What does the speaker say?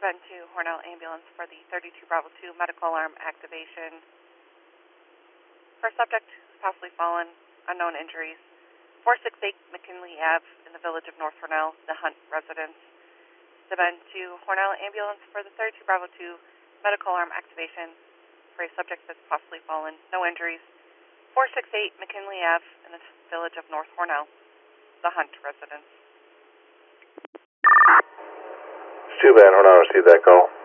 Ben to Hornell Ambulance for the 32 Bravo 2 medical alarm activation. First subject, possibly fallen, unknown injuries. 468 McKinley Ave in the village of North Hornell, the Hunt residence. Ben to Hornell Ambulance for the 32 Bravo 2 medical alarm activation for a subject that's possibly fallen, no injuries. 468 McKinley Ave in the village of North Hornell, the Hunt residence. Stu Ben, Hornell, received that call.